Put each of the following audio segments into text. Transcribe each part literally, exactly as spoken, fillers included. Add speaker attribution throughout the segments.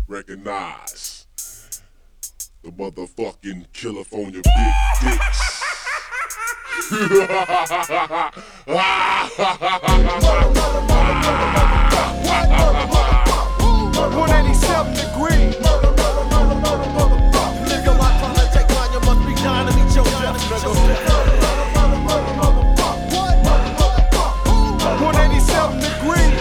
Speaker 1: recognize the motherfucking California big dicks.
Speaker 2: one eighty-seven degrees. Live your life trying to take mine, you must be dying to meet your death, nigga. one eighty-seven degrees.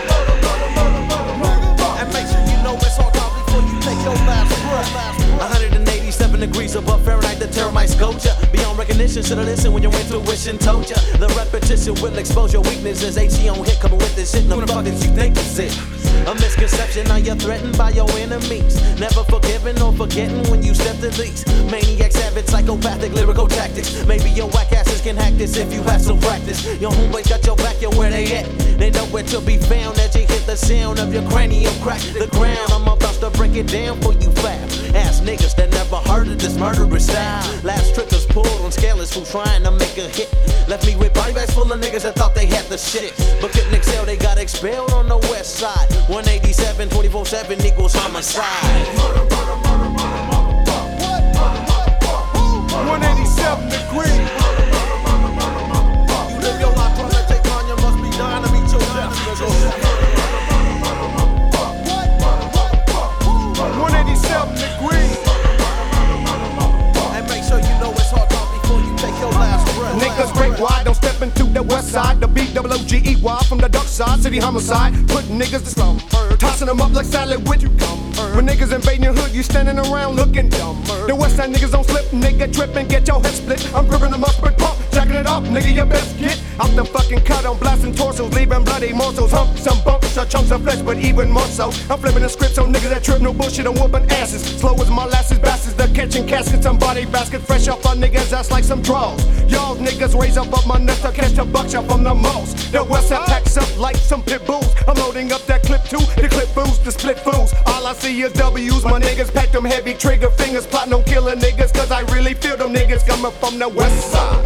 Speaker 2: And make sure you know it's hard time before you take your last breath. one hundred eighty-seven degrees above Fahrenheit, the terror might scope ya. Beyond recognition, should've listened when your intuition told ya. The repetition will expose your weaknesses. H E on hit, coming with this shit. No fuck that you think is it. A misconception, now you're threatened by your enemies. Never forgiving or forgetting when you step to these. Maniac, savage, psychopathic, lyrical tactics. Maybe your whack asses can hack this if you have some practice. Your homeboys got your back, yo, where they at? They know where to be found as you hit the sound of your cranium crack the ground. I'm about to break it down for you fast. Ass niggas that never heard of this murderous style. Last trickers pulled on scalers who trying to make a hit. Left me with body bags full of niggas that thought they had the shit, but couldn't excel, they got expelled on the west side. one eighty-seven, twenty-four seven equals homicide. one eighty-seven degrees. You live your life trying to take mine, you must be dying to meet your death, nigga. one eighty-seven degrees. And make sure you know it's hard time before you take your last breath.
Speaker 3: Niggas break wide, don't step into the west side. The B O O G E Y from the dark side, city homicide. Putting niggas to slum, tossing them up like salad with you. When niggas invading your hood, you standing around looking dumb. The west side niggas don't slip, nigga tripping, get your head split. I'm gripping them up with pump, jacking it up, nigga, you best get out the fucking cut. I'm blasting torsos, leaving bloody morsels, humps, some bumps, or chunks of flesh, but even more so. I'm flipping the scripts on niggas that trip, no bullshit, I'm whooping asses. Slow as molasses, bastards, they're catching caskets, some body basket, fresh off on niggas' ass like some draws. Y'all niggas raise up up my neck to catch a buckshot from the most. The west side packs up like some pit bulls. I'm loading up that clip too, the clip fools, the split fools. All I see is W's, my niggas pack them heavy trigger fingers, plotting on killing niggas, cause I really feel them niggas coming from the west side.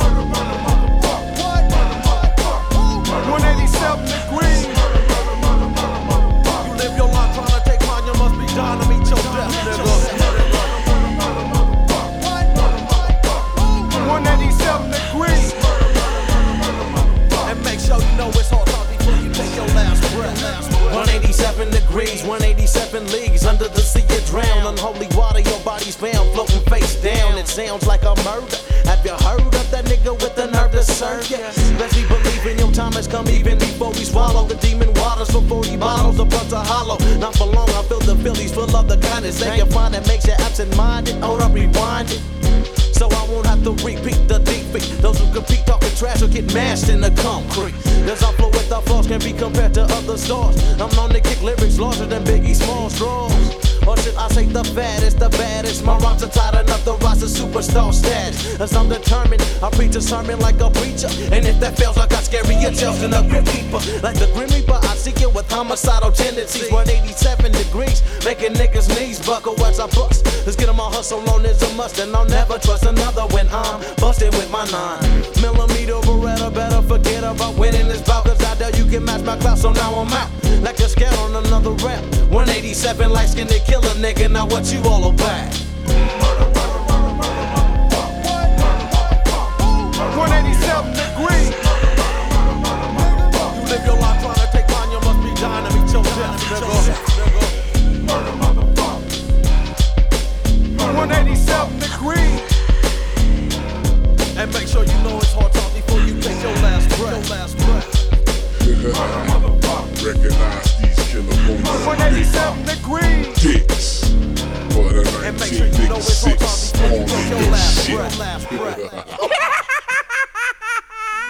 Speaker 2: one eighty-seven degrees. You live your life trying to take mine, you must be dying to meet your death, nigga. one eighty-seven degrees. And make sure you know it's hard time before you take your last breath. one eighty-seven degrees, one eighty-seven leagues under the sea you drown. Unholy water, your body's found floating face down. It sounds like a murder. Have you heard of that nigga with the nerve to serve ya? Let's be believing your time has come even before we swallow the demon waters for forty bottles of butter hollow. Not for long, I feel the Phillies full of the kindness that you find that makes you absent-minded. Hold up, rewind it. So I won't have to repeat the defeat. Those who compete talking trash will get mashed in the concrete. Cause I flow with the flaws can be compared to other stars. I'm known to kick lyrics larger than Biggie Small straws. Or should I say the fattest, the baddest? My rhymes are tight enough to rise to superstar status. As I'm determined, I preach a sermon like a preacher. And if that fails, I got scarier tales than a grim keeper. Like the grim reaper, I seek it with homicidal tendencies. one eighty-seven degrees, making niggas' knees buckle as I bust. Let's get 'em all hustle on is a must. And I'll never trust another when I'm busted with my nine millimeter Beretta. Better forget about winning this bout, cause I doubt you can match my clout. So now I'm out like a scout on another rap. one eighty-seven light skinned killer nigga, now what you all about? one eighty-seven degrees. You live your life trying to take mine, you must be dying to meet your death, nigga. one eighty-seven degrees. And make sure you know it's hard time before you take your last breath. Your last breath.
Speaker 1: Recognize these killer
Speaker 2: one eighty-seven degrees.
Speaker 1: dicks for the
Speaker 2: And make sure you know it's hard time before you take your last
Speaker 1: shit.
Speaker 2: breath. Last breath.